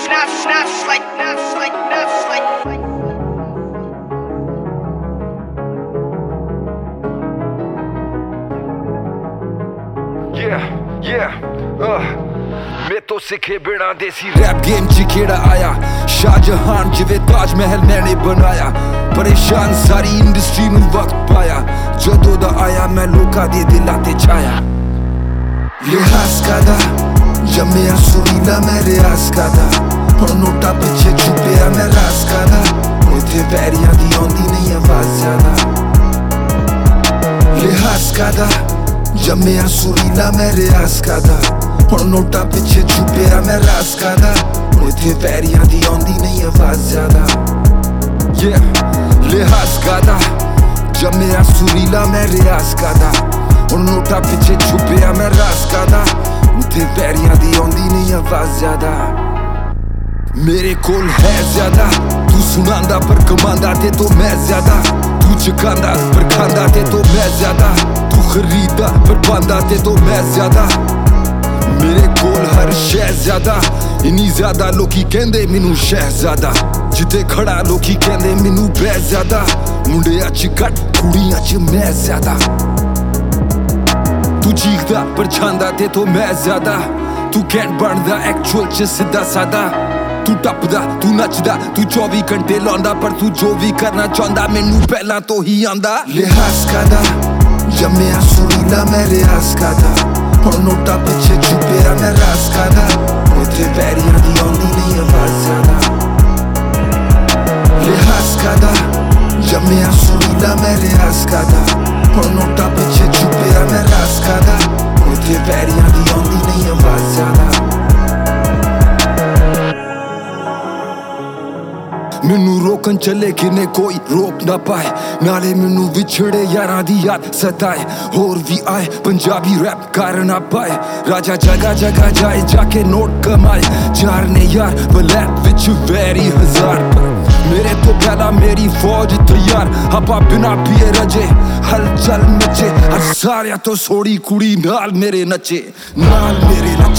मैं तो सिखे बिना देसी रैप गेम च केड़ा आया शाहजहान जिवें ताजमहल मैंने बनाया परेशान सारी इंडस्ट्री नूं वक्त पाया जदों दा आया मैं लोकां दे दिलां ते छाया लिहाज कादा जम्मिया सुरीला मैं रियाज कादा हुण नोटा पिछे छुपिया मैं राज कादा इत्थे वैरियां दी आउंदी नहीं आवाज़ ज्यादा लिहाज कादा जम्मिया सुरीला मैं रियाज कादा हुण नोटा पिछे छुपिया मैं राज कादा इत्थे वैरियां दी आउंदी नहीं आवाज़ ज्यादा लिहाज कादा जम्मिया सुरीला मैं रियाज कादा हुण नोटा पिछे छुपिया मैं राज कादा इत्थे वैरियां दी आउंदी नहीं आवाज़ ज्यादा मेरे कोल है ज्यादा तू सुनांदा पर कमांदा ते तो मैं ज्यादा तू चकांदा पर खांदा ते तो मैं ज्यादा तू खरीदा पर पांदा ते तो मैं ज्यादा मेरे कोल हर शै ज्यादा इन्नी ज्यादा लोकी कहंदे मैनू शहजादा जिते खड़ा लोकी कहंदे मैनू बै ज्यादा मुंडियां च घट कुड़ियां च मैं ज्यादा तू चीखदा पर छांदा ते तो मैं ज्यादा तू कैंट बनदा एक्चुअल च सीधा सादा तू टपदा तू नचदा तू 24 घंटे लांदा पर तू जो भी करना चाहंदा मैनू पहला तो ही आंदा लिहाज कादा जम्मिया सुरीला मैं रियाज कादा हुण नोटा पिछे छुपिया मैं राज कादा इत्थे वैरियां दी आउंदी नहीं आवाज़ ज्यादा लिहाज कादा जम्मिया सुरीला मैं रियाज कादा हुण नोटा पिछे छुपिया मैं राज कादा इत्थे वैरियां दी आउंदी नहीं आवाज़ ज्यादा मैनू रोकन चले किने कोई रोक ना पाए नाले मैनू विछड़े यारां दी याद सताए होर भी आए पंजाबी रैप कर ना पाए राजा जगह जगह जाए जाके नोट कमाए चार ने यार वलैत विच वैरी हजार पर मेरे तो पहला मेरी फौज तैयार आपा बिना पिए रजे हलचल मचे हर सारियां तो सोड़ी कुड़ी नाल मेरे नचे नाल मेरे नचे